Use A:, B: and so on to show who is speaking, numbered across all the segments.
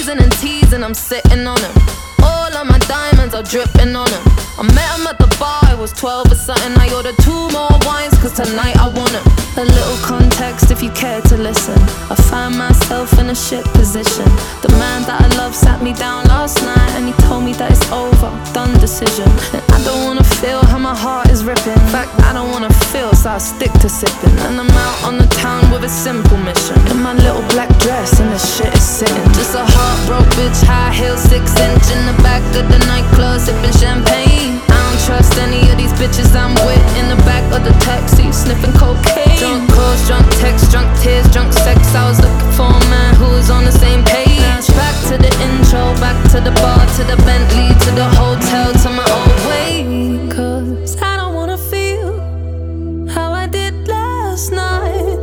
A: squeezing and teasing, I'm sitting on him. All of my diamonds are dripping on him. I met him at the bar, I was 12 or something. I ordered 2 more wines, cause tonight I want him. A little context if you care to listen. I find myself in a shit position. The man that I love sat me down last night and he told me that it's over, done decision. And I don't wanna feel how my heart is ripping. In fact, I don't wanna feel, so I stick to sipping. And I'm out on the town with a simple mission. In my little black dress and the shit is sitting. Just a heartbroken bitch, high heels, 6-inch in the back of the nightclub, sipping champagne. I don't trust any of these bitches I'm with. In the back of the taxi, sniffing cocaine. Drunk calls, drunk texts, drunk tears, drunk sex. I was looking for a man who was on the same page. Back to the intro, back to the bar, to the Bentley, to the hotel, to my old way. Cause I don't wanna feel how I did last night.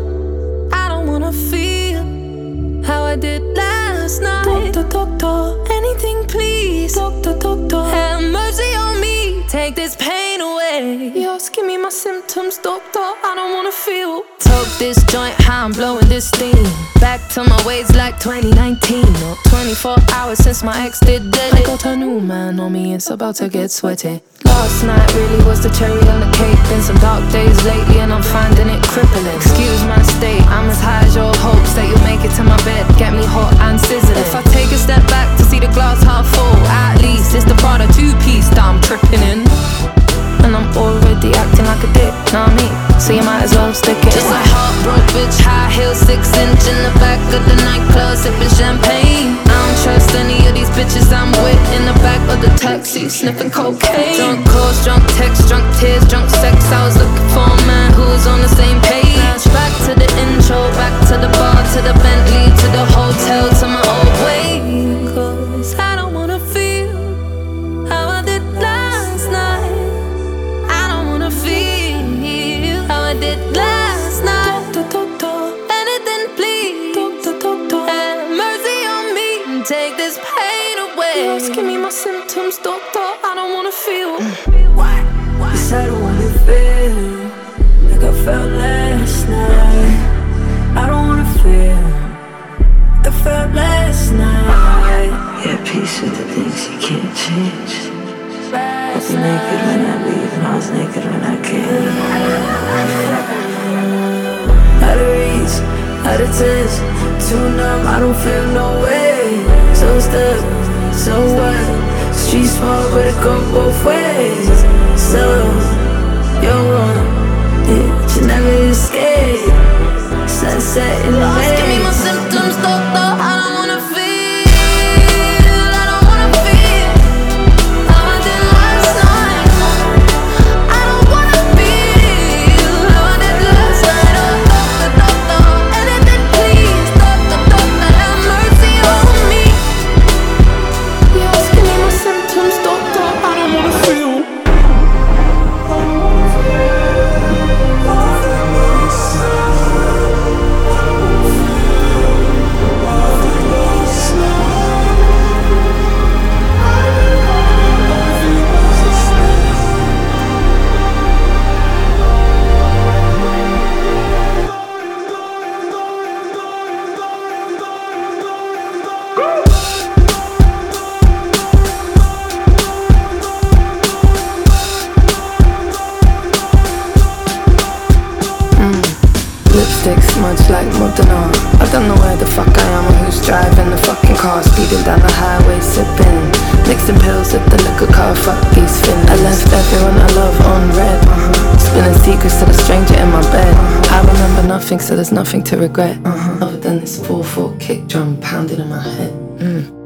A: I don't wanna feel how I did last night. Doctor, anything please. Doctor, have mercy on me. Take this pain away. You're asking me my symptoms, doctor. I don't wanna feel. Toke this joint, how I'm blowing this steam. Back to my ways like 2019. Or 24 hours since my ex did dead. I got a new man on me, it's about to get sweaty. Last night really was the cherry on the cake. Been some dark days lately and I'm finding it crippling. Excuse my state, I'm as high as your hopes that you'll make it to my bed. Get me hot and sizzling. If I take a step back to see the glass half full, at least it's the Prada 2-piece that I'm tripping in. And I'm already acting like a dick, know what I mean? So you might as well stick it. Just a heartbroken bitch, high heels, 6-inch in the back of the nightclub, sipping champagne. I don't trust any of these bitches I'm with. In the back of the taxi, sniffing cocaine. Drunk calls, drunk texts, drunk tears, drunk sex. I was looking for a man who was on the same page. Back to the intro, back to the bar, to the Bentley, to the hotel, to my old way. Cause I don't wanna feel how I did last night. I don't wanna feel how I did last night. Doctor, anything please. Doctor, have mercy on me. Take this pain away. You're asking me my symptoms, doctor. I don't wanna feel.
B: Yes, I don't wanna feel like I felt last night. I don't wanna feel like I felt last night. Yeah, peace with the things you can't change. I was naked when I leave and I was naked when I came. Out of reach, out of touch, too numb, I don't feel no way. So stuck, so what? Street small but it go both ways. So, you're wrong, yeah, you never escape. Sunset in the
A: Lost, give me my symptoms, doctor. I don't wanna feel. I don't wanna feel how I did last night. I don't wanna feel how I did last night. Oh, doctor, anything please. Doctor, have mercy on me. You're asking me my symptoms, doctor. I don't wanna feel.
B: Lipstick smudged like Modena. I don't know where the fuck I am or who's driving the fucking car. Speeding down the highway, sipping, mixing pills with the liquor car. Fuck these fins. I left everyone I love on red. Spilling secrets to the stranger in my bed. I remember nothing, so there's nothing to regret. Other than this 4/4 kick drum pounding in my head.